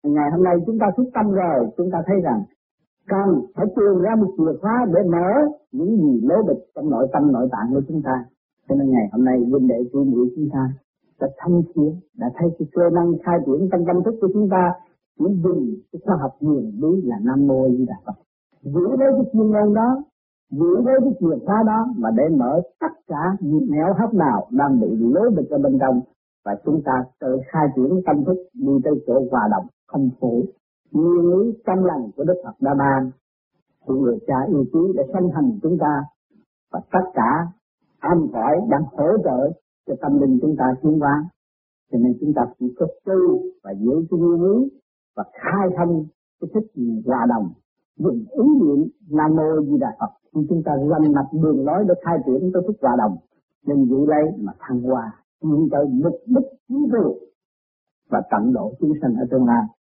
Ngày hôm nay chúng ta thức tâm rồi, chúng ta thấy rằng cần phải tìm ra một chìa khóa để mở những gì lố bịch trong nội tâm nội tạng của chúng ta. Cho nên ngày hôm nay huynh đệ chị muội chúng ta đã thâm thiế, đã thấy cái cơ năng khai triển trong tâm thức của chúng ta, chỉ dùng cái khoa học huyền bí là Nam Mô A Di Đà Phật, giữ lấy cái chuyên môn đó, giữ lấy cái chìa khóa đó mà để mở tất cả những nẻo hấp nào đang bị lố bịch ở bên trong, và chúng ta tự khai triển tâm thức đi tới chỗ hòa đồng không phủ. Nguyên lý tâm lành của Đức Phật đã ban, sự người cha yêu quý để sanh thành chúng ta, và tất cả âm cõi đang hỗ trợ cho tâm linh chúng ta tiến hóa. Cho nên chúng ta chỉ có tu và giữ cái nguyên lý và khai thông cái thức hòa đồng, dùng ứng niệm Nam Mô A Di Đà Phật khi chúng ta rành mạch đường lối để khai triển cái thức hòa đồng, nên giữ lấy mà thăng hoa tiến tới mục đích cuối cùng và tận độ chúng sanh ở tương lai.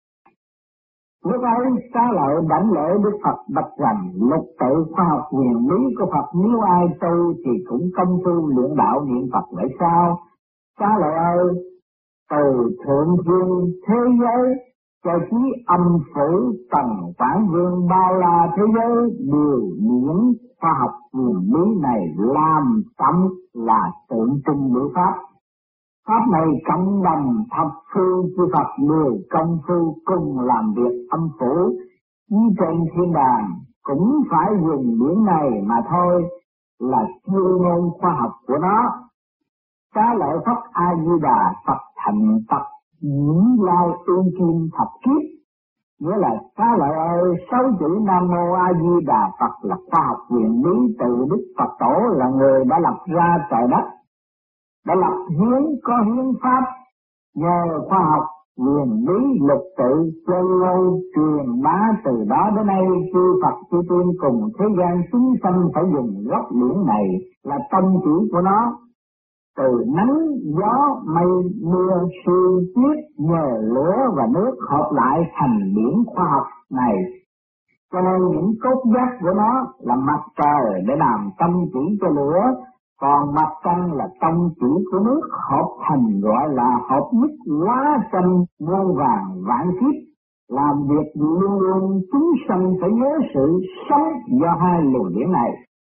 Lúc ấy Xá Lợi đảnh lễ Đức Phật bạch rằng lục tự khoa học huyền lý của Phật nếu ai tu thì cũng công phu luyện đạo niệm Phật vậy sao? Xá Lợi ơi, từ thượng thiên thế giới cho chí âm phủ tầng quảng vương bao la thế giới đều điển khoa học huyền lý này làm tâm là tượng trưng biểu pháp. Pháp này cộng đồng thập phương chư Phật đều công phu cùng làm việc âm phủ, như trên thiên đàng cũng phải dùng điển này mà thôi, là chuyên môn khoa học của nó. Xá Lợi Phật A Di Đà Phật thành Phật những lai ương kim thập kiếp, nghĩa là Xá Lợi ơi, 6 chữ Nam Mô A Di Đà Phật là khoa học huyền lý từ Đức Phật Tổ là người đã lập ra trời đất, đã lập hiến có hiến pháp, nhờ khoa học huyền lý lục tự chân ngôn truyền bá từ đó đến nay, chư Phật chư tiên cùng thế gian chúng sanh phải dùng gốc điển này là tông chỉ của nó. Từ nắng gió mây mưa sương tuyết nhờ lửa và nước hợp lại thành điển khoa học này. Cho nên những cốt giác của nó là mặt trời để làm tâm chỉ cho lửa, còn mặt trăng là tâm chỉ của nước hợp thành gọi là hợp nhất hóa sanh muôn vàng vạn kiếp. Làm việc luôn luôn chúng sanh phải nhớ sự sống do hai luồng điển này.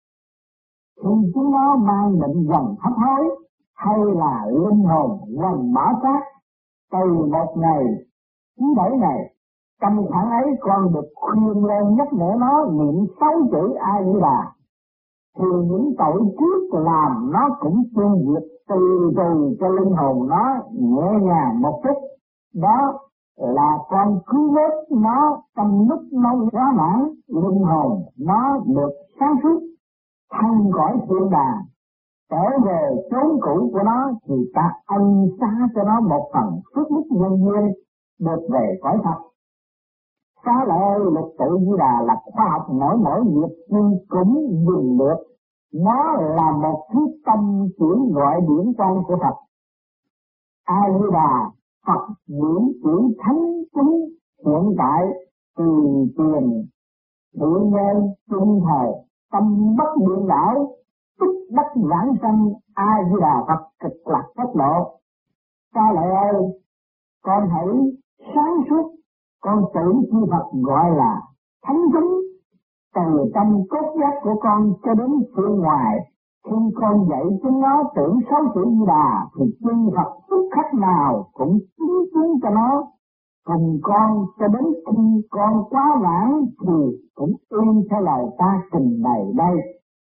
Khi chúng nó mang định dần hấp hối hay là linh hồn dần bỏ xác, từ một ngày thứ 7 này, trong khoảng ấy con được khuyên lên nhắc nhở nó niệm 6 chữ A Di Đà, thì những tội trước làm nó cũng tiêu diệt từ từ cho linh hồn nó nhẹ nhàng một chút. Đó là con cứu vớt nó trong lúc nó quá mãn, linh hồn nó được sáng suốt, thăng cõi thiên đàng, trở về chốn cũ của nó, thì ta ân xá cho nó một phần phước đức nhân duyên được về cõi thật. Xá Lợi lục tự Di Đà là khoa học mỗi việc nhưng cũng dùng được. Nó là một thứ tâm chuyển gọi điển quang của Phật. A Di Đà Phật điển chỉ thánh chúng hiện tại từ tiền địa nhân trung thời tâm bất điện đảo tức đắc giảng sanh. A Di Đà Phật cực lạc tốc độ. Xá Lợi ơi, con hãy sáng suốt, con tưởng chư Phật gọi là thánh chúng từ trong cốt giác của con cho đến phương ngoài. Khi con dạy chúng nó tưởng 6 chữ Di Đà thì chư Phật tức khắc nào cũng chứng cho nó. Cùng con cho đến khi con quá vãng thì cũng yên theo lời ta trình bày đây.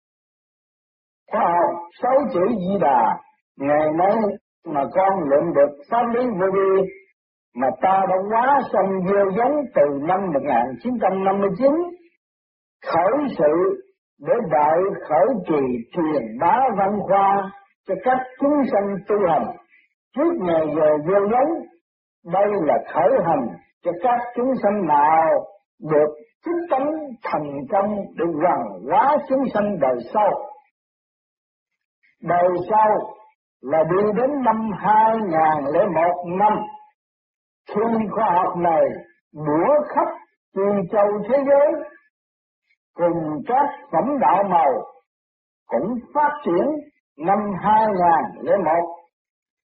Khoa học 6 chữ Di Đà ngày nay mà con luyện được pháp lý vô vi, mà ta đã hóa sanh gieo giống từ năm 1959, khởi sự để đại khởi trì truyền bá văn khoa cho các chúng sanh tu hành. Trước ngày giờ gieo giống, đây là khởi hành cho các chúng sanh nào được thức tánh thành công để gần hóa chúng sanh đời sau. Đời sau là đi đến năm 2001 năm, khi khoa học này bủa khắp truyền châu thế giới, cùng các phẩm đạo màu cũng phát triển năm 2001.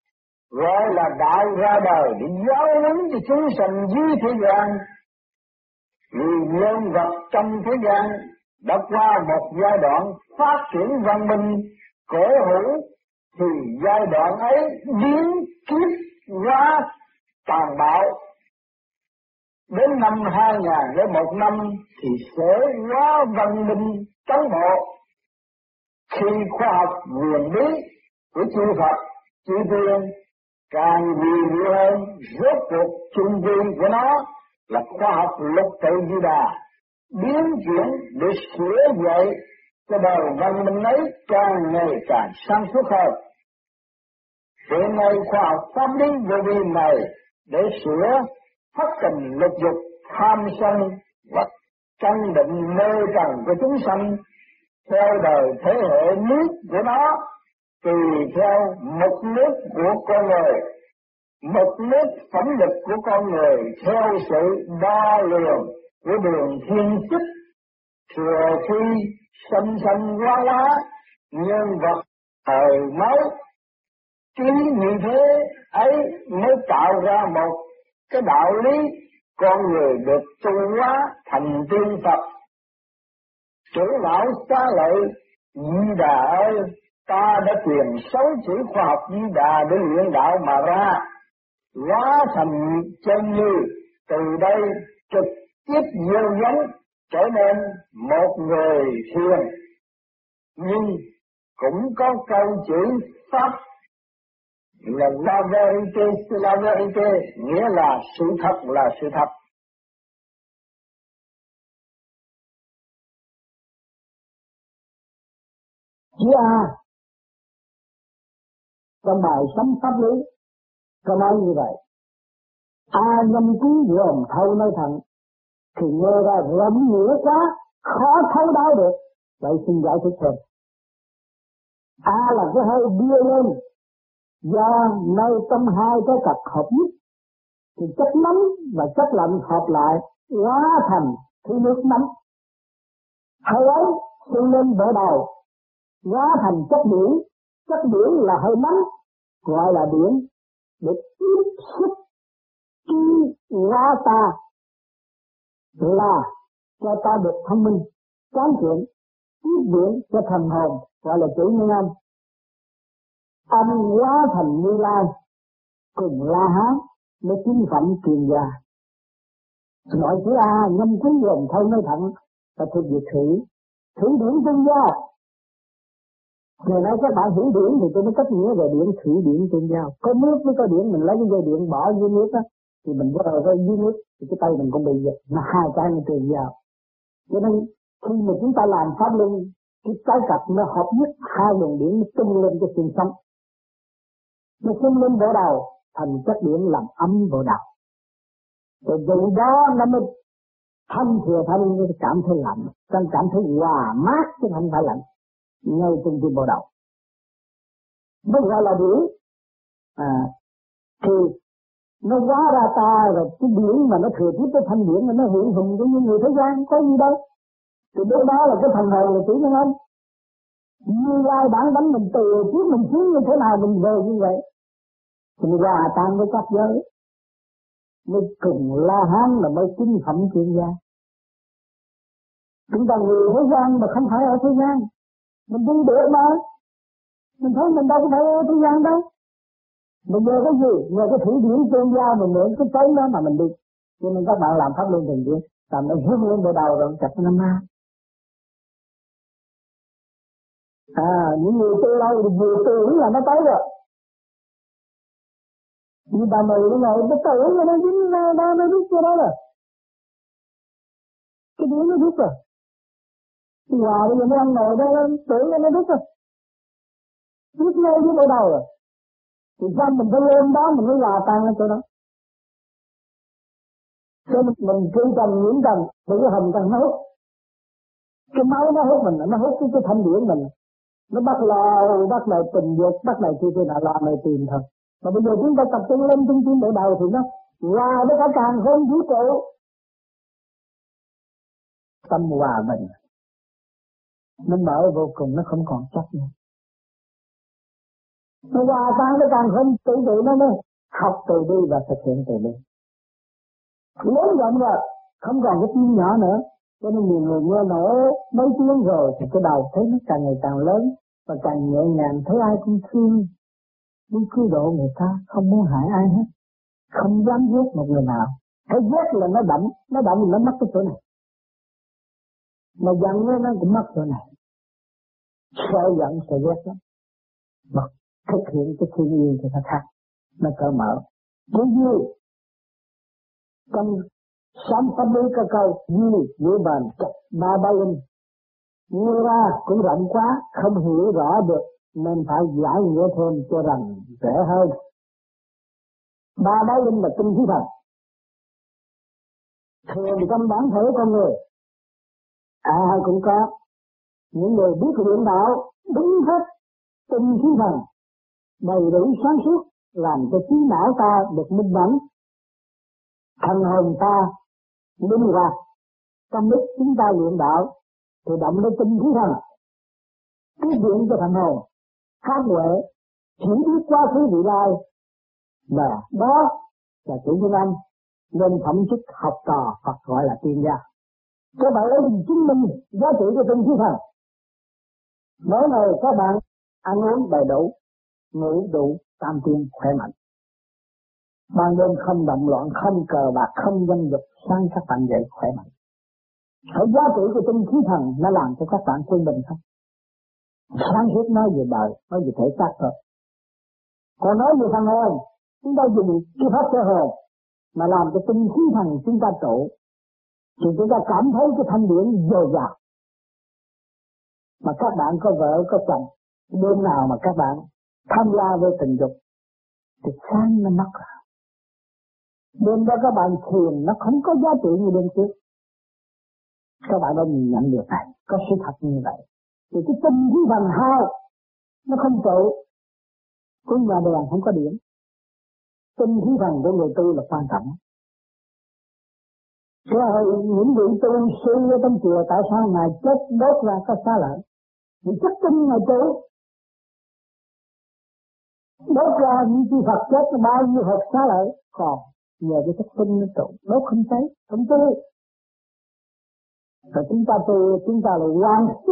gọi là đạo ra đời để giáo huấn cho chúng sanh dưới thế gian. Vì nhân vật trong thế gian đã qua một giai đoạn phát triển văn minh cổ hủ, thì giai đoạn ấy biến kiếp hóa tàn bạo. Đến năm 2001 năm thì sẽ hóa văn minh tiến bộ. Khi khoa học huyền bí của chư Phật, chư Tiên càng vì nhiều hơn, rốt cuộc chung quy của nó là khoa học lục tự Di Đà biến chuyển để sửa dậy cho đời văn minh ấy càng ngày càng sáng suốt hơn. Hiện nay khoa học pháp lý vô vi này để sửa thất tình lục dục, tham sân và căn định mê trần của chúng sanh theo đời thế hệ nước của nó, tùy theo mực nước của con người. Mực nước phẩm lực của con người theo sự đo lường của đường thiên chức, thừa khi sanh sanh hóa nhân vật thời mới. Chỉ như thế ấy mới tạo ra một cái đạo lý con người được tu hóa thành tiên Phật. Trưởng lão Xá Lợi: Di Đà ơi, ta đã truyền 6 chữ khoa học Di Đà để luyện đạo mà ra, hóa thành chân như, từ đây trực tiếp gieo giống trở nên một người thiền. Nhưng cũng có câu chữ pháp là la verité, nghĩa là sự thật là sự thật. Chữ A trong bài Sống Pháp Lý có nói như vậy: A ngâm quý gồm thâu nơi thận, thì nghe ra rộng nghĩa quá, khó thấu đáo được. Vậy xin giải thích thêm. A là cái hơi đưa lên, do nơi trong hai cái cặp hợp nhất, thì chất nóng và chất lạnh hợp lại hóa thành thứ nước nóng. Hơi ấy sinh lên vỡ đầu, hóa thành chất biển. Chất biển là hơi nóng, gọi là biển, để tiếp xúc khi hóa ta, là cho ta được thông minh, quán chuyển, tiếp biển cho thần hồn, gọi là chủ nhân âm. Âm hóa thành Như Lai, cùng La Hán mới chính phẩm truyền gia. Nói chữ A ngâm quý gồm thâu nơi thận và thuộc về thủy điển tương giao. Ngày nay các bạn hiểu điển thì tôi mới cách nghĩa về điển, thủy điển tương giao. Có nước mới có điển, mình lấy cái dây điện bỏ dưới nước á, thì mình có rồi dưới nước thì cái tay mình cũng bị giật, mà hai cái nó tương giao. Cho nên khi mà chúng ta làm pháp luân, cái cặp nó hợp nhất, hai luồng điển nó tung lên cái xương sống, nó tung lên bộ đầu thành chất điển làm ấm bộ đầu. Rồi từ đó nó mới thanh thừa thanh, nó cảm thấy lạnh, cảm thấy hòa mát chứ không phải lạnh, ngay trên cái bộ đầu mới gọi là điển. Thì nó hóa ra ta rồi, cái điển mà nó thừa tiếp cái thanh điển mà nó hiện hình giống như người thế gian có gì đâu. Thì lúc đó là cái phần hồn là chỉ nó không. Như Lai bản tánh mình từ trước mình xuống như thế nào mình về như vậy, thì mình hòa tan với các giới, mới cùng La Hán là mới chính phẩm chuyên gia. Chúng ta người thế gian mà không phải ở thế gian, mình đi được mà, mình thấy mình đâu có phải ở thế gian đâu. Mình nhờ cái gì? Nhờ cái thủy điển chuyên gia mình mượn cái chốn đó mà mình đi. Cho nên các bạn làm pháp luân thường xuyên, làm nó hướng lên bộ đầu rồi chặt năm ma. Những người tu lâu thì vừa tưởng là nó tới rồi. Như bà mày cái này, nó tưởng là nó dính nó rút cho đó rồi. Cái điển nó rút rồi. Cái hòa bây giờ mấy ông ngồi đó, tưởng là nó rút rồi. Rút ngay với bộ đầu rồi. Thì sao mình phải lên đó, mình mới hòa tan lên chỗ đó. Cho nên mình cứ cần nhiễm cần, thì cái hình cần nó hút. Cái máu nó hút mình, nó hút cái thanh điển mình. Nó bắt lại tình dục, bắt lại kia nào làm này tìm thôi. Mà bây giờ chúng ta tập trung lên trung tâm bộ đầu thì nó hòa với cả càng không vũ trụ. Tâm hòa mình, nó mở vô cùng, nó không còn chấp nữa. Nó hòa tan nó càng không tự tự nó mới học từ bi và thực hiện từ bi. Lớn rộng rồi, không còn cái tiếng nhỏ nữa. Cho nên nhiều người nghe nổi mấy tiếng rồi thì cái đầu thấy nó càng ngày càng lớn và càng nhẹ nhàng, thấy ai cũng thương, muốn cứu độ người ta, không muốn hại ai hết, không dám giết một người nào. Thấy giết là nó đậm thì nó mất cái chỗ này, mà giận nó cũng mất chỗ này. Sợ giận sợ ghét lắm, mà thực hiện cái thiên nhiên thì nó khác, nó cởi mở. Chứ như trong sống tâm lý cơ cầu như giữa bàn chặt ba linh, nghe ra cũng rộng quá, không hiểu rõ được nên phải giải nghĩa thêm cho rằng dễ hơn. Ba linh là tinh khí thần, thường trong bản thể con người ai cũng có. Những người biết luyện đạo đúng hết tinh khí thần đầy đủ sáng suốt, làm cho trí não ta được minh mẫn, thần hồn ta minh ra. Trong lúc chúng ta luyện đạo thì động đến tinh khí thần, tiếp viện cho thần hồn phát huệ, chỉ biết quá khứ vị lai, và đó là chữ Nguyên Âm, nên phẩm chức học trò Phật gọi là tiên gia. Các bạn lấy chứng minh giá trị của tinh khí thần. Mỗi ngày các bạn ăn uống đầy đủ, ngủ đủ, tam tiên khỏe mạnh, ban đêm không động loạn, không cờ bạc, không danh dục, sáng các bạn dậy khỏe mạnh. Cái giá trị của tinh khí thần nó làm cho các bạn quân bình không? Sáng suốt nói về đời, nói về thể xác thôi. Còn nói về thần hồn, chúng ta dùng cái pháp thể hồn mà làm cho tinh khí thần chúng ta trụ, thì chúng ta cảm thấy cái thanh điển dồi dào. Mà các bạn có vợ có chồng, đêm nào mà các bạn tham gia với tình dục thì sáng nó mất rồi. Đêm đó các bạn thiền nó không có giá trị như đêm trước. Các bạn đã nhìn nhận điều này, có sự thật như vậy. Thì cái tinh khí thần hao nó không trụ, cái nhà đèn không có điện. Tinh khí thần của người tu là quan trọng. Rồi những vị tu sư ở trong chùa tại sao ngài chết đốt ra có xá lợi? Vì chất tinh ngài trụ. Đốt ra những chi Phật chết bao nhiêu hộp xá lợi, còn nhờ cái chất tinh nó trụ, đốt không cháy, không tươi. Rồi chúng ta tu, chúng ta là quan sư.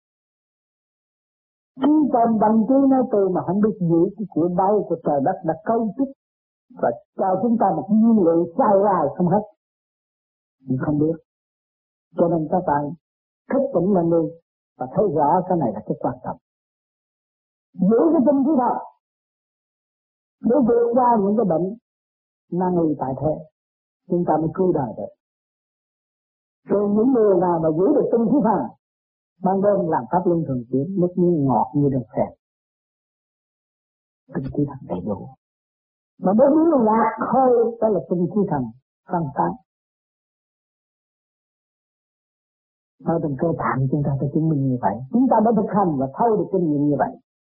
Chúng ta bằng trí nói tu mà không biết giữ cái của đau của trời đất đã cấu trúc và cho chúng ta một nhiên liệu sai hoài không hết. Nhưng không biết. Cho nên các bạn thức tỉnh lên đi và thấy rõ cái này là cái quan trọng. Giữ cái tinh khí thần để vượt qua những cái bệnh nan y tại thế, chúng ta mới cứu đời được. Rồi những người nào mà giữ được tinh khí thần, ban đêm làm pháp luân thường chuyển, nước miếng ngọt như đường phèn, tinh khí thần đầy đủ. Mà nước miếng lạc khơi đó là tinh khí thần phân tán. Ở trong cơ tạng chúng ta phải chứng minh như vậy. Chúng ta đã thực hành và thâu được kinh nghiệm như vậy.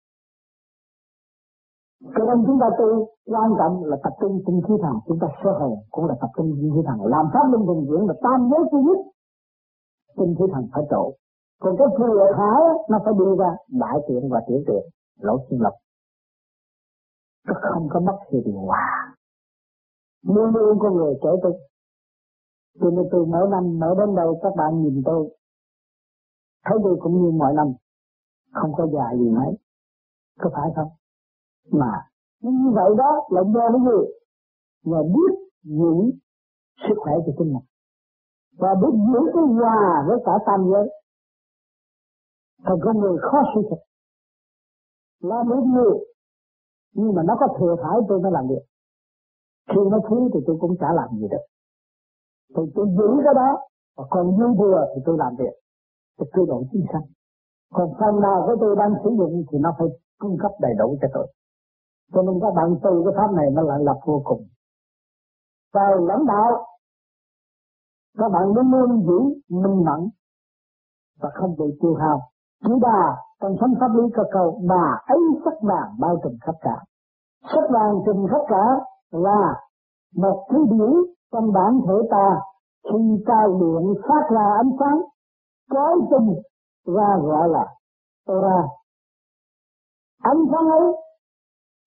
Cho nên chúng ta tu quan trọng là tập trung tinh khí thần, chúng ta sơ hồn cũng là tập trung tinh khí thần. Làm pháp luân thường chuyển là tam giới duy nhất, tinh khí thần phải trụ. Còn cái thừa thải nó phải đi ra đại tiện và tiểu tiện, lỗ sinh lộc. Nó không có mất sự điều hòa. Luôn luôn con người trẻ tôi. Cho nên tôi mỗi năm mỗi đến đây các bạn nhìn tôi, thấy tôi cũng như mọi năm, không có già gì mấy, có phải không? Mà như vậy đó là nhờ cái gì? Nhờ biết giữ sức khỏe của chính mình và biết giữ cái hòa với cả tam giới. Còn con người khó suy thực, làm được nhiều nhưng mà nó có thừa thải tôi mới làm được. Khi nó thiếu thì tôi cũng chả làm gì được. Thì tôi giữ cái đó, và còn dư thừa thì tôi làm việc, tôi cứu độ chính xác. Còn phần nào của tôi đang sử dụng thì nó phải cung cấp đầy đủ cho tôi. Cho nên các bạn tu cái pháp này nó lại lập vô cùng. Vào lãnh đạo, các bạn luôn luôn giữ minh mẫn và không bị tiêu hao. Chỉ đà trong sống pháp lý cơ cầu, đà ấy sắc vàng bao trùm khắp cả. Sắc vàng trùm khắp cả là một thứ điển trong bản thể ta, khi ta luyện phát ra ánh sáng chói tinh ra gọi là aura. Ánh sáng ấy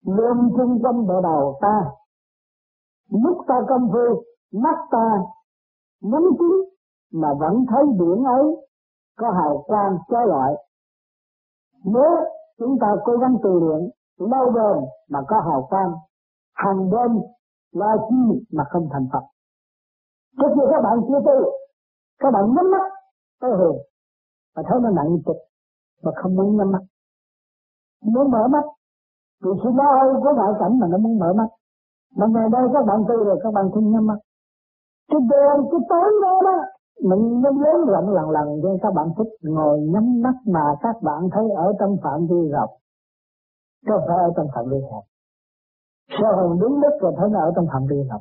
luôn chung quanh bộ đầu ta. Lúc ta công phu, mắt ta nhắm kín mà vẫn thấy biển ấy có hào quang chói lọi. Nếu chúng ta cố gắng tu luyện lâu bền mà có hào quang, hàng đêm la chi mà không thành Phật. Trước khi các bạn chưa tu, các bạn nhắm mắt tới hồn và thấy nó nặng trịch và không muốn nhắm mắt. Muốn mở mắt vì sự lo âu của ngoại cảnh mà nó muốn mở mắt. Mà ngày đây các bạn tu rồi các bạn không nhắm mắt. Cái đêm, cái tối đó mình nó lớn lần cho các bạn thích ngồi nhắm mắt mà các bạn thấy ở trong phạm vi rộng, chứ không phải ở trong phạm vi hẹp. Sao hồn đứng đất rồi thấy nó ở trong phạm vi rộng.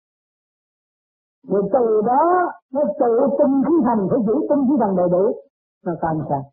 Rồi từ đó nó tự tinh khí thần, phải giữ tinh khí thần đầy đủ, nó tan sạch.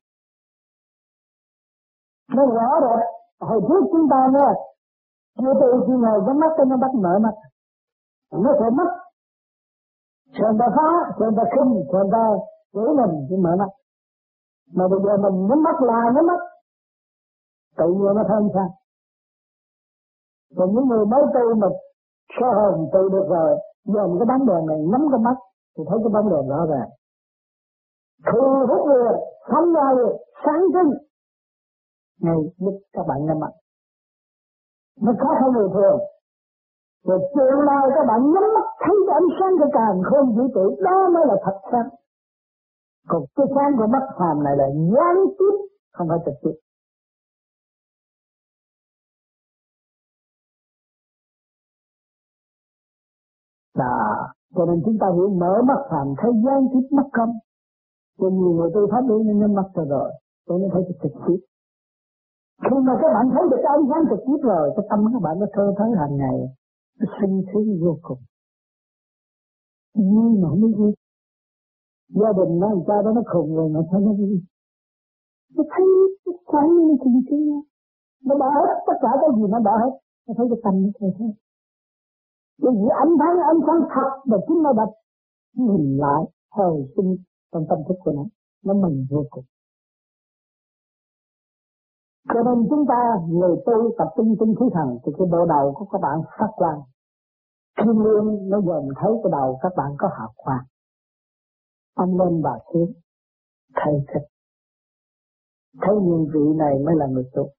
Nó rõ rồi, hồi trước chúng ta nghe, chưa tự khi ngồi nhắm mắt cho nó bắt mở mắt. Nó sẽ mất. Rồi người ta phá, rồi người ta khinh, rồi người ta chửi mình chứ mở mắt. Mà bây giờ mình nhắm mắt là nhắm mắt, tự nhiên nó thơm sao. Còn những người mới tu mà sơ hồn tự được rồi, dòm cái bóng đèn này nhắm cái mắt thì thấy cái bóng đèn rõ ràng. Thu hút người, phóng ra người, sáng trưng. Ngay lúc các bạn nhắm mắt, nó khác hơn người thường. Rồi tương lai các bạn nhắm mắt thấy cái ánh sáng của càng không vũ trụ, đó mới là thật sáng. Còn cái sáng của mắt phàm này là gián tiếp, không phải trực tiếp. Cho nên chúng ta hiểu mở mắt phàm thấy gián tiếp mắt không. Cho nhiều người tôi pháp lý nên nhắm mắt rồi, tôi mới thấy cái trực tiếp. Khi mà các bạn thấy được cái ánh sáng trực tiếp rồi, cái tâm các bạn nó thơ thới hàng ngày, nó sinh khí vô cùng. Nhưng mà không biết gì. Gia đình nó làm sao đó nó khùng rồi mà sao nó đi. Nó thấy cái sáng nó khùng chứ. Nó bỏ hết, tất cả cái gì nó bỏ hết. Nó thấy cái tâm nó thôi thôi. Bởi vì ánh sáng thật và chính nó đập. Nhìn lại, hồi sinh trong tâm thức của nó mừng vô cùng. Cho nên chúng ta người tu tập tinh khí thần thì cái bộ đầu của các bạn phát quang. Thiên liêng nó dần thấy cái đầu các bạn có hào quang. Ông lên bà xuống, thầy thích. Thấy những vị này mới là người tu.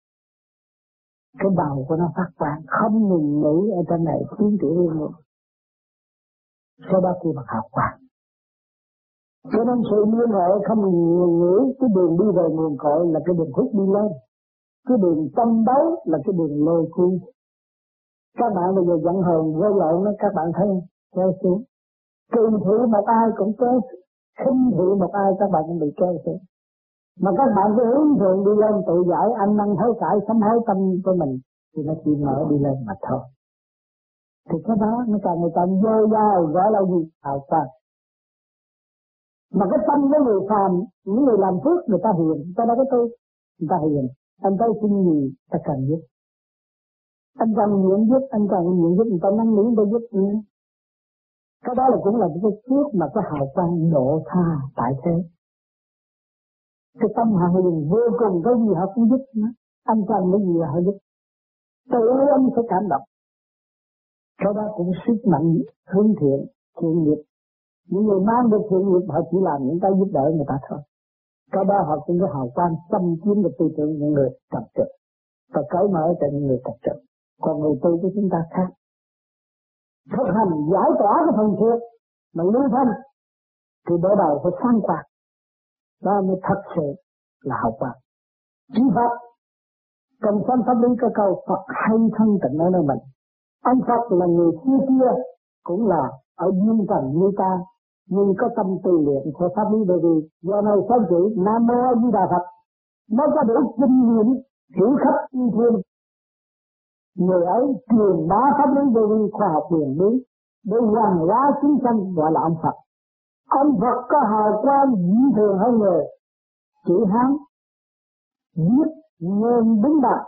Cái đầu của nó phát quang, không ngừng nghỉ ở trên này tiến triển liên luôn. Sau đó khi mà hào quang. Cho nên sự liên hệ không ngừng nghỉ, cái đường đi về nguồn cội là cái đường hút đi lên. Cái đường tâm đấu là cái đường lôi cuốn. Các bạn bây giờ giận hờn vô lộn đó, các bạn thấy kéo xuống. Kỳ thị một ai cũng kéo, khinh thị một ai các bạn cũng bị kéo xuống. Mà các bạn cứ hướng thượng đi lên tự giải, ăn năn hối cải, sám hối tâm của mình thì nó chỉ mở đi lên mà thôi. Thì cái đó nó càng ngày càng vô dai, gọi là gì? Hào quang. Mà cái tâm của người phàm, những người làm phước người ta hiền, người ta đâu có tu, người ta hiền. Anh thấy xin gì ta cần giúp. Anh cần nguyện giúp, anh cần nguyện giúp, người ta năn nỉ người ta giúp nữa. Cái đó là cũng là cái phước mà cái hào quang độ tha tại thế. Cái tâm họ hiền vô cùng, cái gì họ cũng giúp nữa. Anh cần cái gì họ giúp. Tự anh sẽ cảm động. Cái đó cũng sức mạnh hướng thiện, thiện nghiệp. Những người mang được thiện nghiệp họ chỉ làm những cái giúp đỡ người ta thôi. Cái đó họ cũng có hào quang xâm chiếm được tư tưởng những người trật tự và cởi mở cho những người trật tự. Còn người tu của chúng ta khác. Thực hành giải tỏa cái phần thiệt mà lưu thanh thì đỡ đầu phải sáng quang. Đó mới thật sự là hào quang. Chỉ Phật trong sáng pháp lý có câu Phật hay thân tịnh ở nơi mình. Ông Phật là người xưa kia cũng là ở duyên trần như ta, nhưng có tâm tu luyện theo pháp lý, bởi vì do này sáu chữ Nam Mô A Di Đà Phật nó có đủ kinh nghiệm hiểu khắp thiên thiên. Người ấy truyền bá pháp lý vô vi khoa học huyền bí để hoàn hóa chúng sanh, gọi là ông Phật. Ông Phật có hào quang dị thường hơn người. Chữ Hán viết nhân đứng bằng.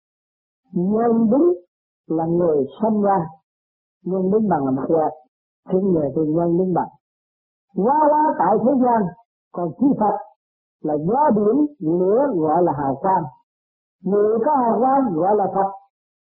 Nhân đứng là người sinh ra, nhân đứng bằng là một quạt, thế người thì nhân đứng bằng. Hóa tại thế gian, còn chư Phật là gió biển lửa gọi là hào quang. Người có hào quang gọi là Phật,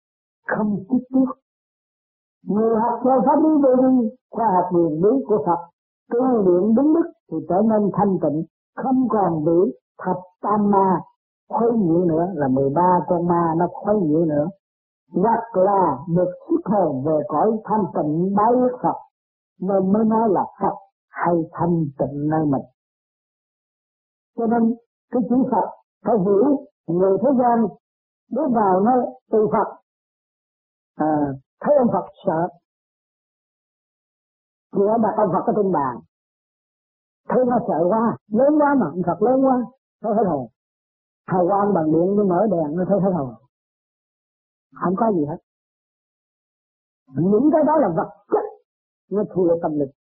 không tiếp trước. Người học theo pháp lý vô vi, khoa học nguyên lý của Phật, tu luyện đúng đức thì trở nên thanh tịnh, không còn bị thập tam ma khuấy nhiễu nữa, là 13 con ma nó khuấy nhiễu nữa, hoặc là được xuất hồn về cõi thanh tịnh bái ước Phật, nên mới nói là Phật hay thanh tịnh nơi mình. Cho nên cái chữ Phật phải hiểu, người thế gian bước vào nó từ Phật, thấy ông Phật sợ, vừa đặt ông Phật ở trên bàn, thấy nó sợ quá, lớn quá mà ông Phật lớn quá, nó hết hồn. Hào quang bằng điện nó mở đèn nó thấy hết hồn, không có gì hết. Những cái đó là vật chất, nó thua tâm linh.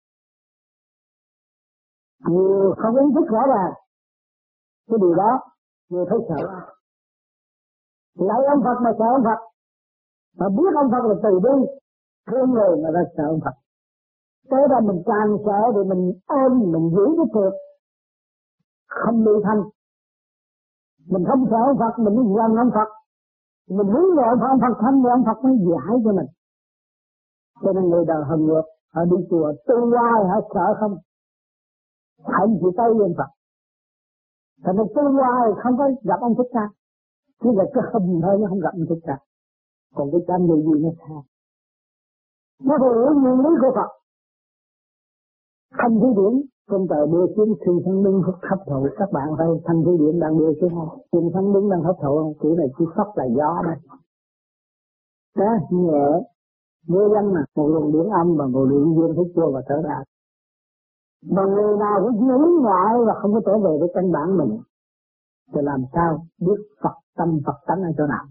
Người không ý thức rõ ràng cái điều đó, người thấy sợ. Lại ông Phật mà sợ ông Phật, mà biết ông Phật là từ bi, thương người mà ra sợ ông Phật. Thế ra mình càng sợ thì mình ôm, mình giữ cái trượt, không ly thanh. Mình không sợ ông Phật, mình gần ông Phật, mình hướng về ông Phật thanh thì ông Phật mới giải cho mình. Cho nên người đời hầm ngược, họ đi chùa tu hoài họ sợ không, hạnh chỉ tới ông Phật. Thành ra tu hoài không có gặp ông Thích Ca, chỉ là cái hình thôi nó không gặp ông Thích Ca. Còn cái chân gì nó khác, nó phải hiểu nguyên lý của Phật. Thanh khí điển trên trời đưa xuống, khi thân đứng hấp thụ, các bạn thấy thanh khí điển đang đưa xuống không? Khi thân đứng đang hấp thụ không? Kiểu này chỉ sóc là gió đây. Đó, nhẹ, vô danh mà, một luồng điển âm và một luồng dương thấy chua và trở ra. Mà người nào cũng chỉ hướng ngoại và không có trở về với căn bản mình, thì làm sao biết Phật tâm Phật tánh ở chỗ nào?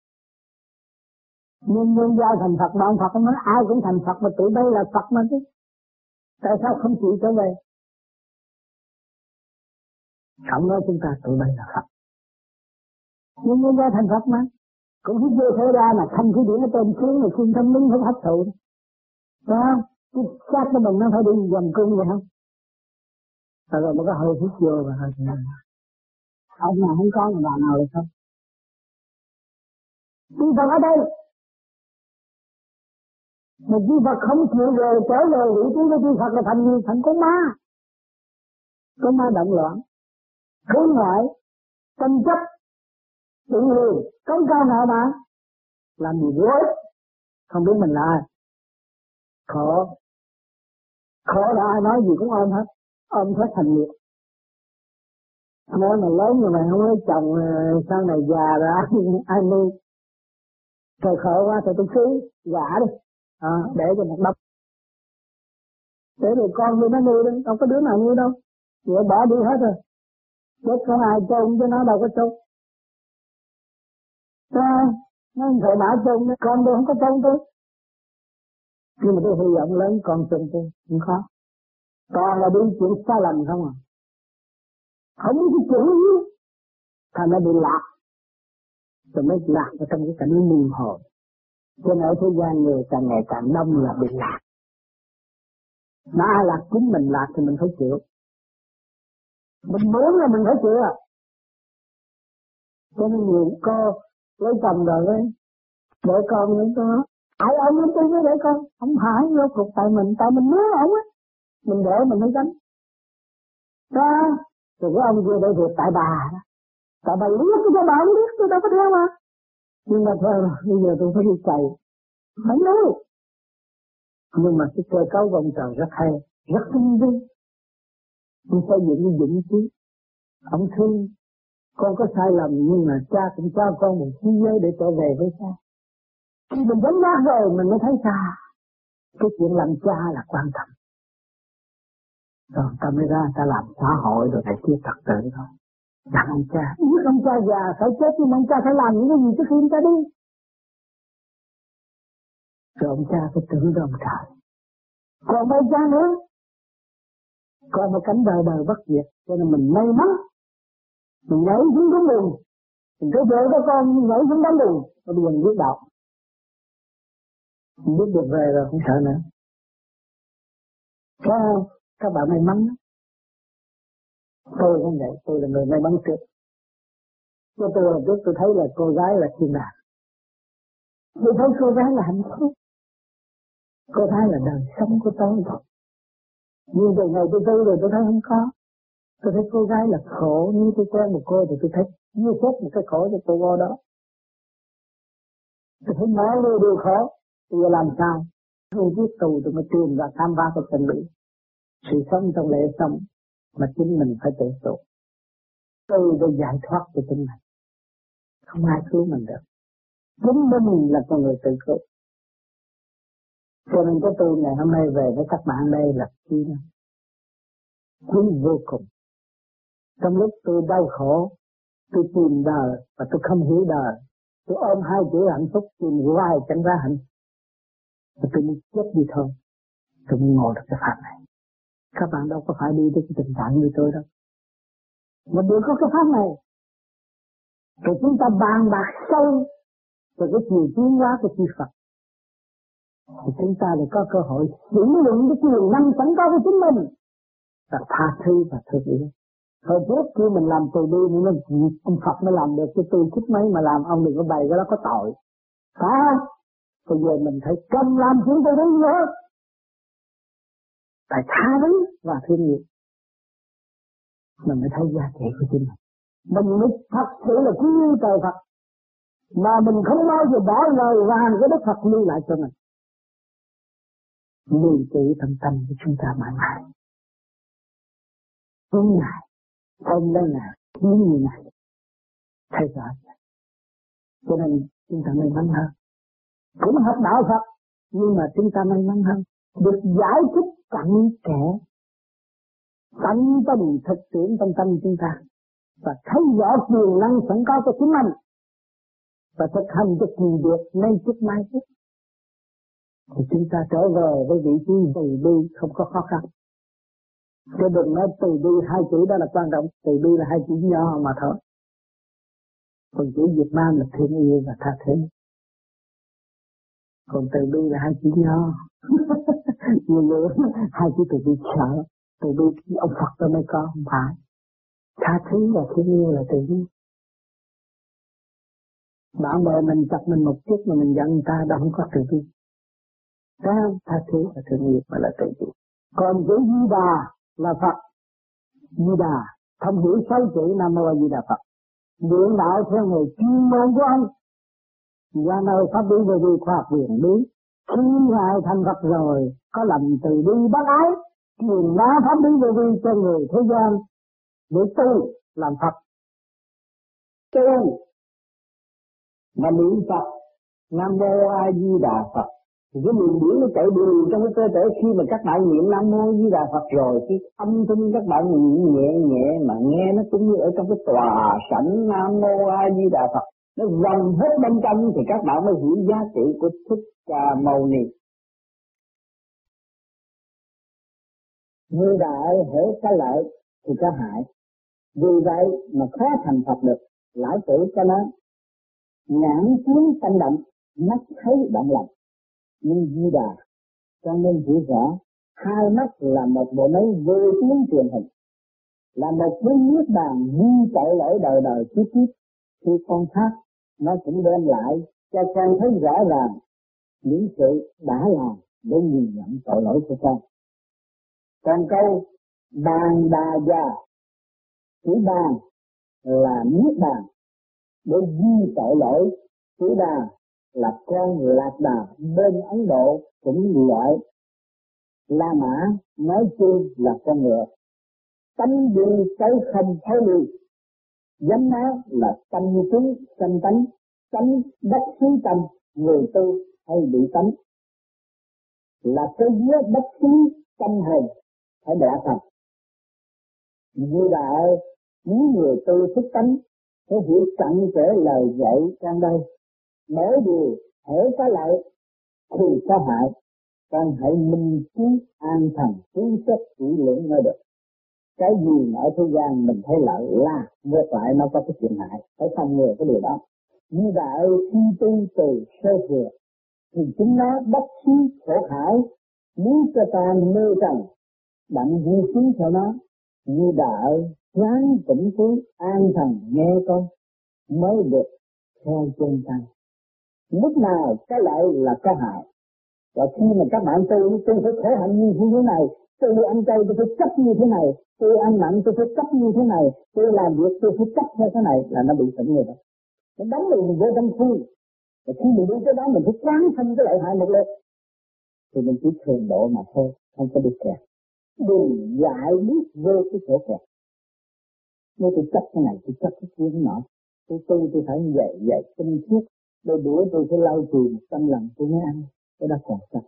Nhưng nhân gia thành Phật mà ông Phật nói ai cũng thành Phật mà tụi đây là Phật mà chứ. Tại sao không chịu trở về? Không nói chúng ta tụi đây là Phật. Nhưng nhân gia thành Phật mà. Cũng biết vô thế ra mà thanh khí điển ở trên xuống rồi khuyên tâm linh phải hấp thụ. Đúng không? Cái xác của mình nó phải đi dần cung vậy không? Rồi nó có hơi hút vô và hơi thở. Ông nào không có mà bà nào được không? Chư Phật ở đây. Mà chư Phật không chịu về trở về vị trí của chư Phật là thành con ma. Con ma động loạn. Hướng ngoại, tranh chấp, tự lường, cống cao ngạo mà. Làm gì dối, không biết mình là ai. Khổ là ai nói gì cũng ôm hết, ôm hết thành nghiệp. Nói mà lớn như này không có chồng, sau này già rồi ai nuôi. Trời khổ quá thì tôi cứ gả đi, để cho một đống. Để rồi con nuôi nó nuôi đi, đâu có đứa nào nuôi đâu. Vừa bỏ đi hết rồi. Chết không ai trông cho nó đâu có trông. Nó không phải mãi trông, con tôi không có trông tôi. Nhưng mà tôi hy vọng lớn con trông tôi, không khó. Toàn là đi chuyện sai lầm không à. Không có cái chữ gì. Thành nó bị lạc. Rồi mới lạc ở trong cái cảnh mù hồ. Cho nên ở thế gian người càng ngày càng đông là bị lạc. Mà ai lạc chính mình lạc thì mình phải chịu. Mình muốn là mình phải chịu à. Cho nên nhiều cô lấy chồng rồi đấy, để con nữa cho ai ông nó tôi với để con, không phải vô cục tại mình muốn ổng á, mình để mình mới gánh. Đó, rồi cái ông kia để việc tại bà đó, tại bà liếc cho bà không biết tôi đâu có theo mà. Nhưng mà thôi bây giờ tôi phải đi cày, phải nuôi. Nhưng mà cái cơ cấu của ông trời rất hay, rất tinh vi. Tôi xây dựng cái vững chí, ông thương. Con có sai lầm nhưng mà cha cũng cho con một thế giới để trở về với cha. Khi mình đánh giá rồi mình mới thấy cha. Cái chuyện làm cha là quan trọng. Rồi ta mới ra ta làm xã hội rồi này kia trật tự thôi. Làm ông cha, biết ông cha già phải chết nhưng ông cha phải làm những cái gì trước khi ông cha đi. Rồi ông cha phải tưởng đến ông trời. Còn bây cha nữa, còn một cảnh đời đời bất diệt, cho nên mình may mắn. Mình nhảy xuống đống đường, mình cứ về với con nhảy xuống đống đường, và bây giờ mình biết đạo. Mình biết được về rồi không sợ nữa. Các bạn may mắn. Tôi không vậy, tôi là người may mắn trước. Cho tôi là trước tôi thấy là cô gái là thiên đàng. Tôi thấy cô gái là hạnh phúc. Cô gái là đời sống của tôi. Nhưng từ ngày tôi tu rồi tôi thấy không có. Tôi thấy cô gái là khổ, như tôi quen một cô thì tôi thấy như phép một cái khổ cho cô đó. Tôi thấy mọi người đều khổ. Tôi làm sao? Tôi viết tù tôi mới tìm ra khám phá cái chân lý. Sự sống trong lễ sống mà chính mình phải tự tu. Tôi để giải thoát cho chính mình. Không ai cứu mình được. Chính mình là con người tự cứu. Cho nên cái tôi ngày hôm nay về với các bạn đây là quý vô cùng. Trong lúc tôi đau khổ, tôi tìm đời và tôi không hiểu đời. Tôi ôm hai chữ hạnh phúc tìm hoài chẳng ra hạnh. Và tôi muốn chết đi thôi. Tôi muốn ngồi được cái pháp này. Các bạn đâu có phải đi đến cái tình trạng như tôi đâu. Mà đều có cái pháp này. Rồi chúng ta bàn bạc sâu về cái chiều tiến hóa của chư Phật. Thì chúng ta lại có cơ hội sử dụng cái quyền năng sẵn có của chính mình. Và tha thứ và thương yêu. Hồi trước khi mình làm từ bi nên ông Phật mới làm được, cái tôi thích mấy mà làm ông đừng có bày cái đó có tội. Phải không? Bây giờ mình thấy cần làm chuyện từ bi nữa. Phải tha thứ và thương yêu. Mình mới thấy giá trị của chính mình. Mình mới thật sự là quý yêu trời Phật. Mà mình không bao giờ bỏ lời vàng của Đức Phật lưu lại cho mình. Lưu trữ trong tâm của chúng ta mãi mãi. Hướng Ngài, ôm lấy Ngài, như Ngài. Thấy rõ chưa? Cho nên chúng ta may mắn hơn. Cũng học đạo Phật, nhưng mà chúng ta may mắn hơn. Được giải thích cặn kẽ, tận tình thực tiễn trong tâm chúng ta. Và thấy rõ quyền năng sẵn có của chính mình. Và thực hành cho kỳ được nay chút mai chút. Thì chúng ta trở về với vị trí từ bi không có khó khăn. Chứ đừng nói từ bi, hai chữ đó là quan trọng. Từ bi là hai chữ nho mà thôi. Còn chữ Việt Nam là thương yêu và tha thứ. Còn từ bi là hai chữ nho. Nhiều người hai chữ từ bi sợ. Từ bi ông Phật tôi mới có, không phải. Tha thứ và thương yêu là từ bi. Bạn bè mình chặt mình một chút mà mình giận người ta đâu không có từ bi. Thấy không? Tha thứ và thương yêu mà là từ bi. Còn chữ Di Đà là Phật. Di Đà thông hiểu 6 chữ Nam Mô A Di Đà Phật. Luyện đạo theo người chuyên môn của ông. Ra nơi pháp lý về vi khoa học quyền lý. Khi Ngài thành Phật rồi, có lòng từ bi bác ái, truyền bá pháp lý về vi cho người thế gian để tu làm Phật. Tu mà niệm Phật Nam Mô A Di Đà Phật. Thì cái luồng điển nó chạy đều trong cái cơ thể. Khi mà các bạn niệm Nam Mô A Di Đà Phật rồi, cái âm thanh các bạn niệm nhẹ nhẹ mà nghe nó cũng như ở trong cái tòa sảnh Nam Mô A Di Đà Phật. Nó dần hết bên trong thì các bạn mới hiểu giá trị của Thích Ca Mâu Ni. Như đại hễ có lợi thì có hại. Vì vậy mà khó thành Phật được. Lão tử cho nó nhãn xuống tâm động, mắt thấy động lòng. Nhưng Di Đà cho nên hiểu rõ, hai mắt là một bộ máy vô tuyến truyền hình, là một cái niết bàn ghi tội lỗi đời đời kiếp kiếp. Khi con thác nó cũng đem lại cho con thấy rõ ràng những sự đã làm để nhìn nhận tội lỗi của con. Còn câu bàn đà già, chữ bàn là niết bàn để ghi tội lỗi, chữ đà là con lạc đà bên Ấn Độ cũng loại La Mã, nói chung là con ngựa. Tánh đi tới không thối lui, dám nói là tâm chúng sanh tánh, tánh bất xứ tâm, người tu hay bị tánh. Là cái vía bất xứ tâm hồn phải đọa thành. Như đại những người tu thức tánh phải hiểu cặn kẽ lời dạy trong đây. Mỗi điều hễ có lợi thì có hại, con hãy minh trí an thần chú xét kỹ lưỡng mới được. Cái gì mà ở thế gian mình thấy lợi là ngược lại nó có cái chuyện hại, phải phòng ngừa cái điều đó. Như đại khi tu từ sơ thừa thì chúng nó bất xứ khổ khải, muốn cho ta mê trần, đặng di xuống cho nó. Như đại quán tĩnh trí an thần nghe con mới được theo chân tăng. lúc nào cái lợi là có hại. Và khi mà các bạn tôi phải khổ hạnh như thế này, tôi ăn chay tôi phải chấp như thế này, tôi ăn mặn tôi phải chấp như thế này, tôi làm việc tôi phải chấp theo thế này, là nó bị tỉnh người đó. Nó đóng mình vô trong khuôn. Và khi mình đi tới đó mình phải quán thông cái lợi hại một lượt, thì mình chỉ thường độ mà thôi, không có bị kẹt. Đừng dại biết vô cái chỗ kẹt. Nếu tôi chấp cái này, tôi chấp cái kia nọ, tôi phải dạy tinh khiết, đôi đũa tôi phải lau chùi 100 lần tôi mới ăn, cái đó còn chấp.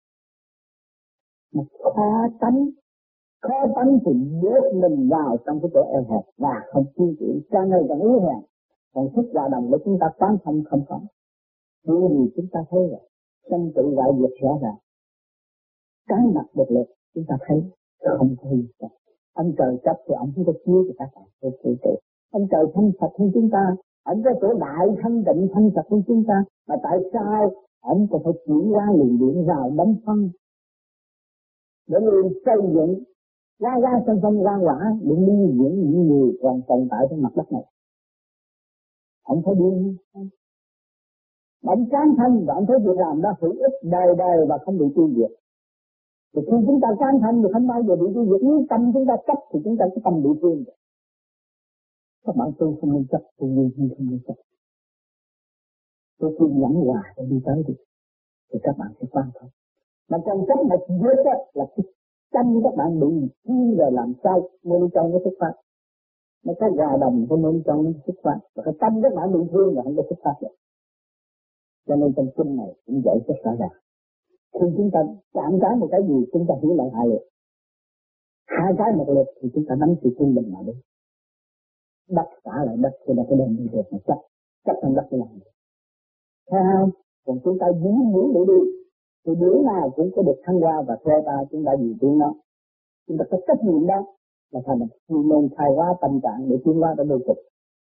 Một khó tánh thì bước mình vào trong cái chỗ eo hẹp và không chi chịu, càng ngày càng yếu hèn. Còn thức hòa đồng của chúng ta quán thông không có. Vì gì chúng ta thấy rồi, sanh tự đại diệt rõ ràng. Cái mặt một lượt chúng ta thấy không có gì cả. Ông trời chấp thì ông không có chiếu cho các bạn tôi tự. Ông trời thanh sạch hơn chúng ta, ông có chỗ đại thanh tịnh thanh sạch hơn chúng ta, mà tại sao ông còn phải chuyển qua luồng điện vào đấm phân để luôn xây dựng qua sân qua quả để nuôi dưỡng những người còn tồn tại trên mặt đất này? Ông phải điên không? Ông cán thân và ông thấy việc làm đó hữu ích đời đời và không bị tiêu diệt. Thì khi chúng ta cán thân thì không bao giờ bị tiêu diệt. Nếu tâm chúng ta chấp thì chúng ta cái tâm bị thương. Các bạn tôi không nên chấp, tôi không nên chấp. Tôi kiên nhẫn hoài để đi tới đi, thì các bạn sẽ quan thông. Mà còn chấp một giết là cái tâm các bạn bị thương rồi làm sao môn trong nó xuất phát. Nó có hòa đồng với môn trong nó xuất phát. Và cái tâm các bạn bị thương là không có xuất phát được. Cho nên trong kinh này cũng dạy rất rõ ràng. Khi chúng ta chạm trái một cái gì chúng ta hiểu lại hai lượt. Hai cái một lượt thì chúng ta nắm sự trung bình mà đi. Đất xả lại đất thì nó phải đem đi được mà chấp trong đất làm được. Thấy không? Còn chúng ta dính để đi thì đứa nào cũng có được thăng hoa và theo ta chúng ta gì tiếng nó. Chúng ta có trách nhiệm đó là thành một chuyên môn khai hóa tâm trạng để tiến hóa tới đô cực.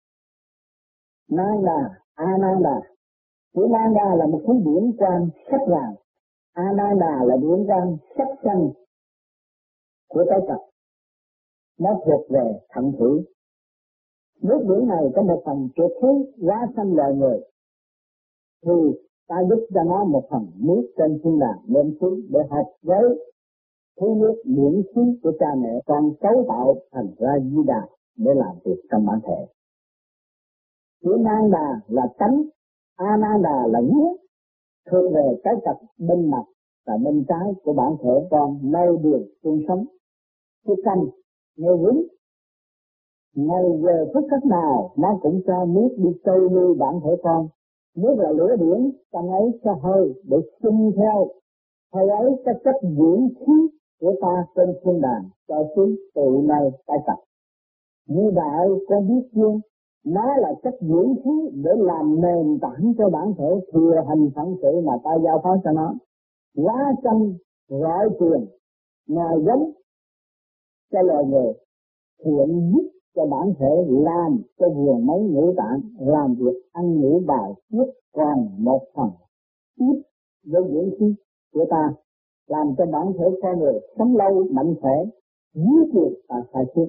Nanda, Ananda. Chữ Nanda là một thứ điển quang sắc vàng. Ananda là điển quang sắc xanh của trái Phật. Nó thuộc về thận thủy. Nước biển này có một phần tuyệt khí hóa sanh loài người, thì ta giúp cho nó một phần nước trên thiên đàng lên xuống để hợp với thứ nước điển khí của cha mẹ con cấu tạo thành ra di đà để làm việc trong bản thể. Chữ Nanda là tánh, Ananda là nghĩa, thuộc về cái cặp bên mặt và bên trái của bản thể con nơi đường chung sống. Cái canh, nghe vững, ngày giờ phút khắc nào nó cũng cho nước đi trôi nuôi bản thể con. Nước là lửa điển, trong ấy cho hơi để xung theo. Hơi ấy có chất dưỡng khí của ta trên thiên đàng cho xuống từ nơi tay Phật. Như đại con biết chưa, nó là chất dưỡng khí để làm nền tảng cho bản thể thừa hành phận sự mà ta giao phó cho nó. Hóa sanh gọi truyền, ngài giống cho loài người, thiện giúp cho bản thể làm cho vườn mấy ngũ tạng làm việc ăn ngủ bài tiết, còn một phần ít với dưỡng khí của ta làm cho bản thể con người sống lâu mạnh khỏe, dưới kiệt và khai thiết.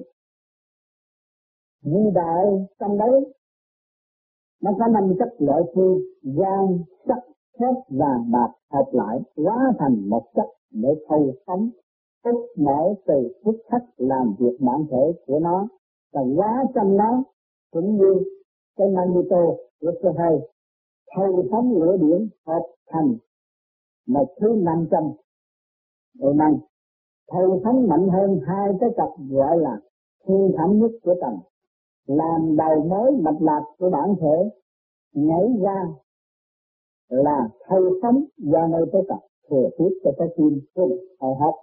Như đại trong đấy nó có 5 chất loại phương gan, sắt, thép, vàng, bạc hợp lại hóa thành một chất để thâu phóng ức mở từ phút khắc làm việc bản thể của nó và hóa trong nó, cũng như cái manito của số 2 thâu phóng lửa điển hợp thành một thứ 500 để năng thâu phóng mạnh hơn hai cái cặp gọi là thiên thẩm nhất của tầng, làm đầu mối mạch lạc của bản thể nhảy ra là thâu phóng do nơi tới cặp thừa tiếp cho cái tim cùng hô hấp.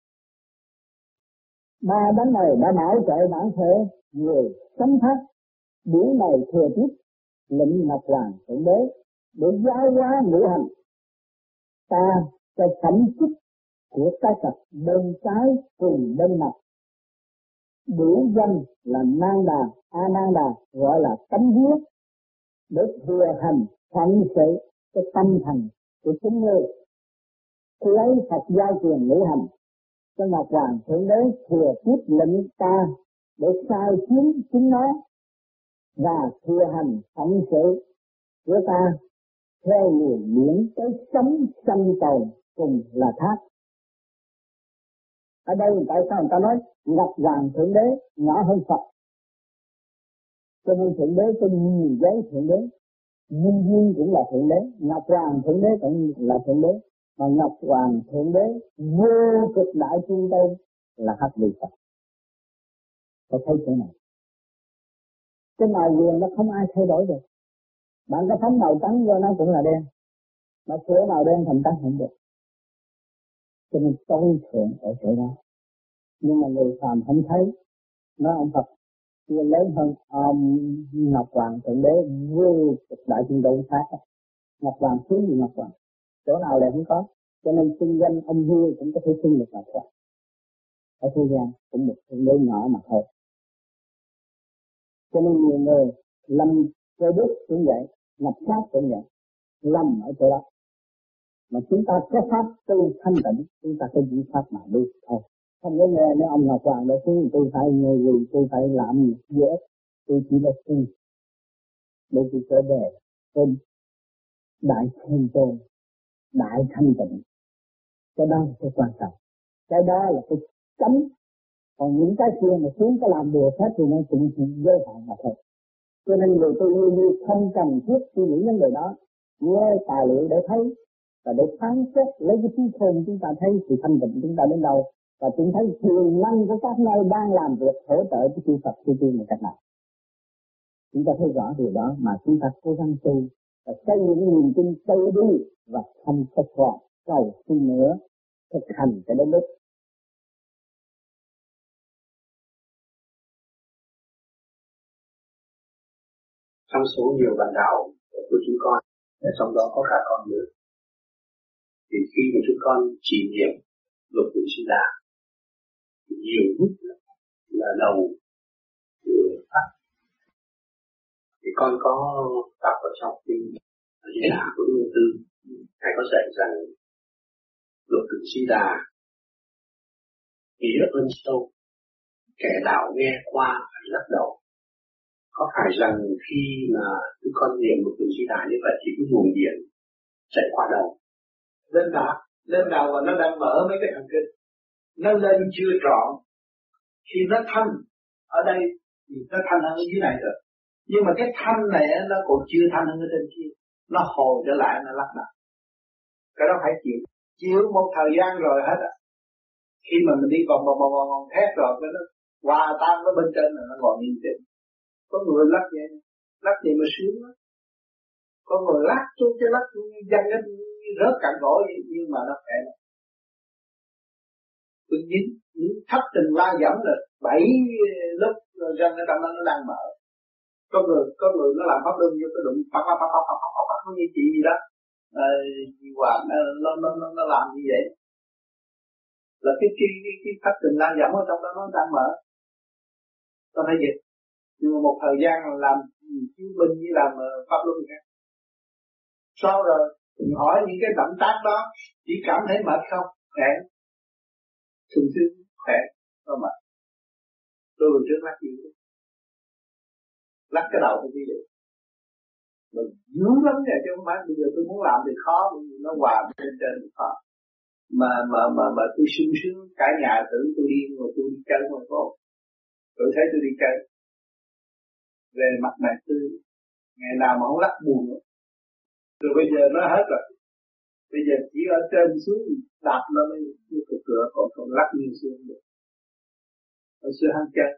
Ba đấng này đã bảo trợ bản thể người sống thác. Điển này thừa tiếp lệnh Ngọc Hoàng Thượng Đế để giáo hóa ngũ hành ta cho phẩm chất của cái cặp bên trái cùng bên mặt. Điển danh là Nanda, Ananda gọi là tánh huyết để thừa hành phận sự cho tâm thần của chúng người. Khi ấy Phật giao truyền ngũ hành cho Ngọc Hoàng Thượng Đế thừa tiếp lệnh ta để sai khiến chúng nó và thừa hành phận sự của ta theo nguồn biển tới sống sanh tồn cùng là thác. Ở đây tại sao người ta nói ngọc hoàng thượng đế nhỏ hơn Phật? Cho nên thượng đế có nhiều giấy thượng đế, Minh Duyên cũng là thượng đế, Ngọc Hoàng thượng đế cũng là thượng đế, mà Ngọc Hoàng thượng đế vô cực đại trung tôn là Hắc Địa Phật. Tôi thấy chỗ này. Cái màu quyền nó không ai thay đổi được. Bạn có phóng màu trắng vô nó cũng là đen, mà sửa màu đen thành trắng không được. Cho nên tối thượng ở chỗ đó. Nhưng mà người phàm không thấy. Nói ông Phật chưa lớn hơn Ngọc Hoàng thượng đế vô cực đại trung tôn khác. Ngọc Hoàng xuống gì Ngọc Hoàng, chỗ nào lại không có. Cho nên xưng danh ông vua cũng có thể xưng được Ngọc Hoàng. Ở thế gian cũng một thượng đế nhỏ mà thôi. Cho nên nhiều người lâm cơ đức cũng vậy, nhập sát cũng vậy, lâm ở chỗ đó. Mà chúng ta có pháp tu thanh tịnh, chúng ta có những pháp mà đi thôi. Không có nghe nếu ông Ngọc Hoàng đã xuống tôi phải nghe gì, tôi phải làm gì, dễ. Tôi chỉ là tu để tôi trở về trên đại thiên tôn, đại thanh tịnh. Cái đó là cái quan trọng. Cái đó là cái cấm. Còn những cái kia mà xuống có làm bùa phép thì nó cũng chỉ giới hạn mà thôi. Cho nên người tu như không cần thiết suy nghĩ vấn đề đó. Nghe tài liệu để thấy và để phán xét lấy cái trí khôn chúng ta thấy sự thanh tịnh chúng ta đến đâu. Và chúng thấy quyền năng của các nơi đang làm việc hỗ trợ cho chư Phật chư Tiên một cách nào. Chúng ta thấy rõ điều đó mà chúng ta cố gắng tu và xây những niềm tin sâu đi và không có còn cầu xin nữa, thực hành cho đến lúc trong số nhiều bạn đạo của chúng con, trong đó có cả con nữa. Thì khi mà chúng con trì niệm lục tự Di Đà, nhiều nhất là đầu pháp. Thì con có đọc ở trong kinh Di Đà của Đức Tư, Ngài có dạy rằng lục tự Di Đà nghĩa ơn sâu, kẻ đạo nghe qua phải lắc đầu. Có phải rằng khi mà chúng con niệm một tự Di Đà như vậy thì cái nguồn điện chạy qua đầu lên đầu và nó đang mở mấy cái thần kinh, nó lên chưa trọn. Khi nó thanh ở đây thì nó thanh hơn ở dưới này rồi, nhưng mà cái thanh này nó còn chưa thanh hơn ở trên kia, nó hồi trở lại nó lắc đầu. Cái đó phải chịu một thời gian rồi hết á. Khi mà mình đi vòng thét rồi cái nó hòa tan ở bên trên là nó còn yên tĩnh. Có người lắc vậy mà sướng lắm. Có người lắc xuống cái lắc dân nó rớt cạn gỗ nhưng mà nó khỏe lắm. Tôi nhìn thấp tình la dẫm là 7 lúc dân ở trong đó nó đang mở. Có người nó làm pháp luân vô cái đụng phát nó như chị gì đó. Hoàng nó làm như vậy. Là cái thấp tình la dẫm ở trong đó nó đang mở. Tôi thấy dịch. Nhưng mà một thời gian làm chiến binh với làm pháp luân khác. Sau rồi mình hỏi những cái động tác đó chỉ cảm thấy mệt không? Khỏe. Sung sướng, khỏe, không mệt. Tôi vừa trước lắc gì đó. Lắc cái đầu tôi đi được. Mình dướng lắm vậy chứ không phải bây giờ tôi muốn làm thì khó, bởi vì nó hòa bên trên thì khó. Mà tôi sung sướng cả nhà tưởng tôi điên rồi tôi đi chơi ngoài phố. Tôi thấy tôi đi chơi. Về mặt này tươi, ngày nào mà không lắc buồn nữa. Rồi bây giờ nó hết rồi. Bây giờ chỉ ở trên xuống đạp nó mới như cửa còn lắc nhiều xuống được. Hồi xưa ham chơi.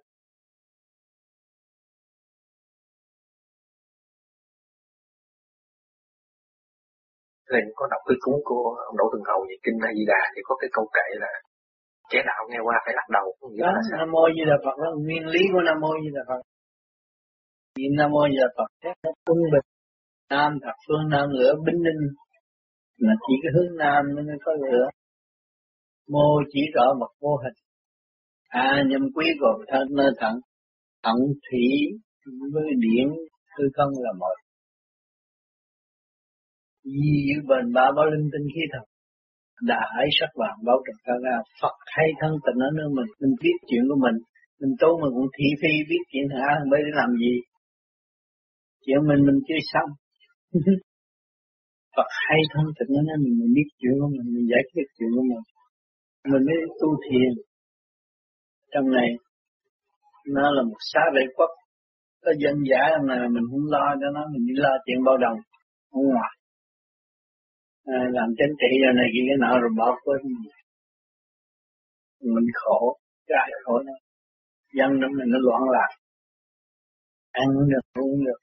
Thầy có đọc cái cuốn của ông Đỗ Tường Hầu về kinh A Di Đà thì có cái câu kệ là kẻ đạo nghe qua phải lắc đầu. Đó, Nam Mô Di Đà Phật, đó nguyên lý của Nam Mô Di Đà Phật. Nam Mô Di Đà Phật xét nó quân bình, Nam thập phương Nam lửa binh ninh, là chỉ cái hướng Nam mới có lửa. Mô chỉ rõ mặt vô hình, nhâm quý gồm thân nơi thận, thận thủy với điện hư không là một. Di giữ bền bá báo linh tinh khí thần, đã hãy sắc vàng báo trật cao ra. Phật hay thân tình ở nơi mình biết chuyện của mình tu mình cũng thị phi biết chuyện thằng A thằng B để làm gì. Chuyện mình chưa xong. Phật hay thông tịnh nó mình biết chuyện của mình giải quyết chuyện của mình mới tu thiền. Trong này nó là một xá vệ quốc, có dân giả mà mình không lo cho nó, mình đi lo chuyện bao đồng ở ngoài, làm chính trị rồi này kia cái nọ rồi bỏ quên mình khổ, cái khổ đó, dân đó mình nó loạn lạc, ăn không được, uống không được,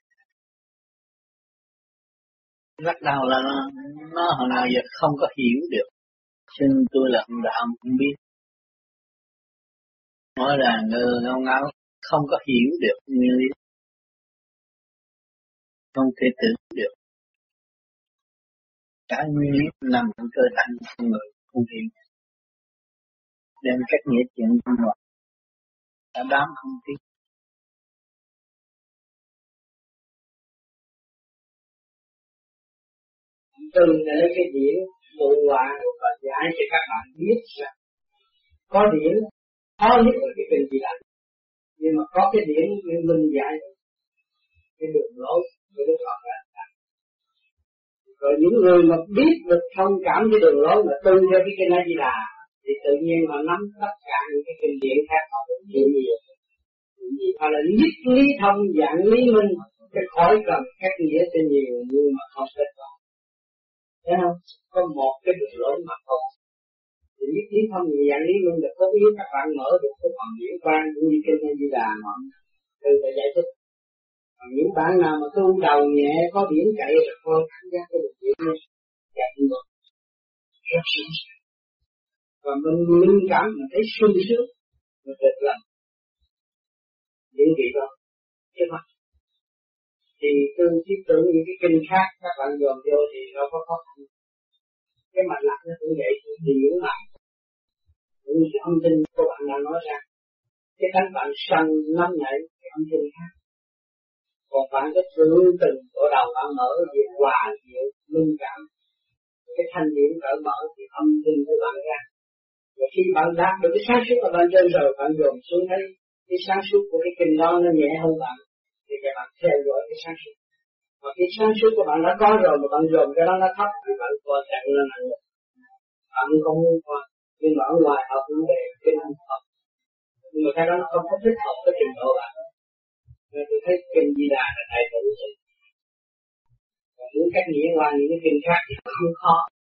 rất đau là nó hồi nào giờ không có hiểu được, xin tôi là ông đạo không biết, nói là ngao ngáo không có hiểu được nguyên lý, không thể tưởng được, cả nguyên lý nằm trong cơ thể con người không hiểu, đem cách nghĩa chuyện trong loạn, cả đám không biết. Từ để lấy cái điển bộ hòa và giải cho các bạn biết rằng có điển khó nhất là cái kinh Di Đà, nhưng mà có cái điển minh giải cái đường lối của Đức Phật là. Rồi những người mà biết được thông cảm với đường lối mà tu theo cái kinh Di Đà thì tự nhiên mà nắm tất cả những cái kinh điển khác họ cũng chịu nhiều. Hoặc là nhất lý thông dạng lý minh, cái khỏi cần các nghĩa cho nhiều nhưng mà không kết quả. Thấy không? Có một cái đường lối mà thôi. Thì nhất lý thông dạng lý minh là có ý các bạn mở được cái phần diễn quan cũng như kinh Di Đà mà từ để giải thích. Còn những bạn nào mà tu đầu nhẹ có điểm cậy rồi thôi cảm giác cái được chuyện này chạy ngược rất sướng sướng và mình linh cảm mình thấy sung sướng mình được làm những gì đó chứ mà thì tôi tiếp tưởng những cái kinh khác các bạn dồn vô thì đâu có khó khăn cái mặt lạc nó cũng vậy thì những bạn những cái âm thanh của bạn đã nói ra cái cánh bạn sân nắm nhảy cái âm thanh khác. Còn bạn cái tương tình của đầu bạn mở về hòa diệu linh cảm cái thanh điển cởi mở thì âm thanh của bạn ra. Và khi bạn đạt được cái sáng suốt ở bên trên rồi bạn dồn xuống thấy cái sáng suốt của cái kinh đó nó nhẹ hơn bạn thì các bạn theo dõi cái sáng suốt. Và cái sáng suốt của bạn đã có rồi mà bạn dồn cái đó nó thấp thì bạn coi chạy lên nặng rồi. Bạn không muốn qua nhưng mà ở ngoài họ cũng để cái năng hợp. Nhưng mà cái đó nó không có thích hợp với trình độ bạn. Nên tôi thấy kinh Di Đà là đầy đủ rồi. Còn muốn cách nghĩa qua những cái kinh khác thì không khó.